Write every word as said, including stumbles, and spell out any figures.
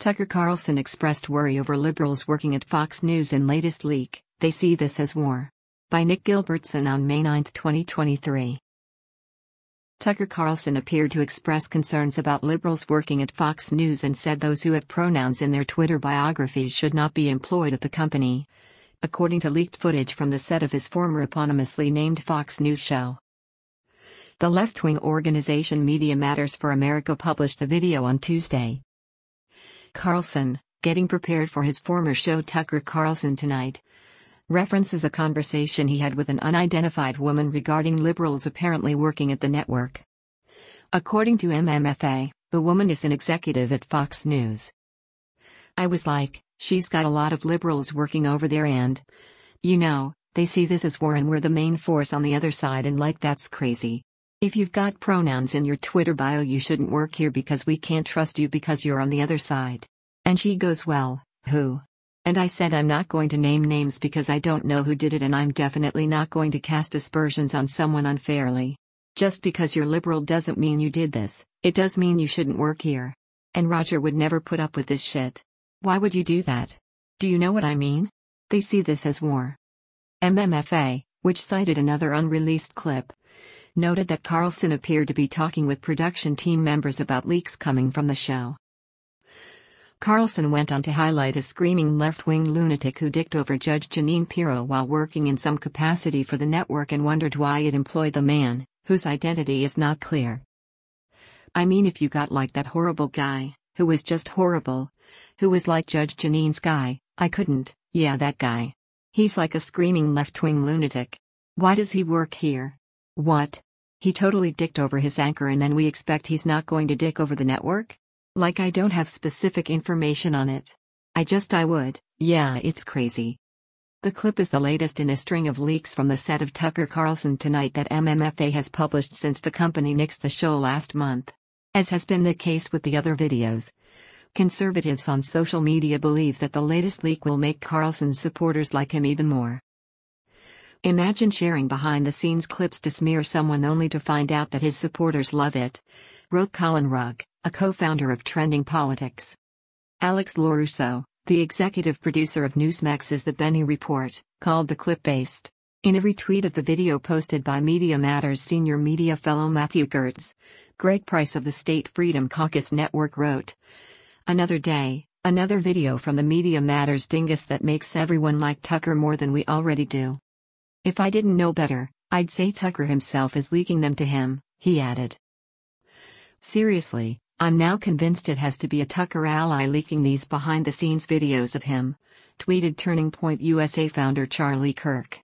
Tucker Carlson expressed worry over liberals working at Fox News in latest leak, "They see this as war." By Nick Gilbertson on May ninth, twenty twenty-three. Tucker Carlson appeared to express concerns about liberals working at Fox News and said those who have pronouns in their Twitter biographies should not be employed at the company, according to leaked footage from the set of his former eponymously named Fox News show. The left-wing organization Media Matters for America published the video on Tuesday. Carlson, getting prepared for his former show Tucker Carlson Tonight, references a conversation he had with an unidentified woman regarding liberals apparently working at the network. According to M M F A, the woman is an executive at Fox News. "I was like, she's got a lot of liberals working over there and, you know, they see this as war and we're the main force on the other side and like that's crazy. If you've got pronouns in your Twitter bio you shouldn't work here because we can't trust you because you're on the other side." And she goes, "Well, who?" And I said, "I'm not going to name names because I don't know who did it and I'm definitely not going to cast aspersions on someone unfairly. Just because you're liberal doesn't mean you did this, it does mean you shouldn't work here. And Roger would never put up with this shit. Why would you do that? Do you know what I mean? They see this as war." M M F A, which cited another unreleased clip, noted that Carlson appeared to be talking with production team members about leaks coming from the show. Carlson went on to highlight a screaming left-wing lunatic who dicked over Judge Jeanine Pirro while working in some capacity for the network and wondered why it employed the man, whose identity is not clear. "I mean, if you got like that horrible guy, who was just horrible, who was like Judge Jeanine's guy, I couldn't, yeah that guy. He's like a screaming left-wing lunatic. Why does he work here? What? He totally dicked over his anchor and then we expect he's not going to dick over the network? Like I don't have specific information on it. I just I would, yeah it's crazy." The clip is the latest in a string of leaks from the set of Tucker Carlson Tonight that M M F A has published since the company nixed the show last month. As has been the case with the other videos, conservatives on social media believe that the latest leak will make Carlson's supporters like him even more. "Imagine sharing behind-the-scenes clips to smear someone only to find out that his supporters love it," wrote Colin Rugg, a co-founder of Trending Politics. Alex LaRusso, the executive producer of Newsmax's The Benny Report, called the clip based. In a retweet of the video posted by Media Matters senior media fellow Matthew Gertz, Greg Price of the State Freedom Caucus Network wrote, "Another day, another video from the Media Matters dingus that makes everyone like Tucker more than we already do. If I didn't know better, I'd say Tucker himself is leaking them to him," he added. "Seriously, I'm now convinced it has to be a Tucker ally leaking these behind-the-scenes videos of him," tweeted Turning Point U S A founder Charlie Kirk.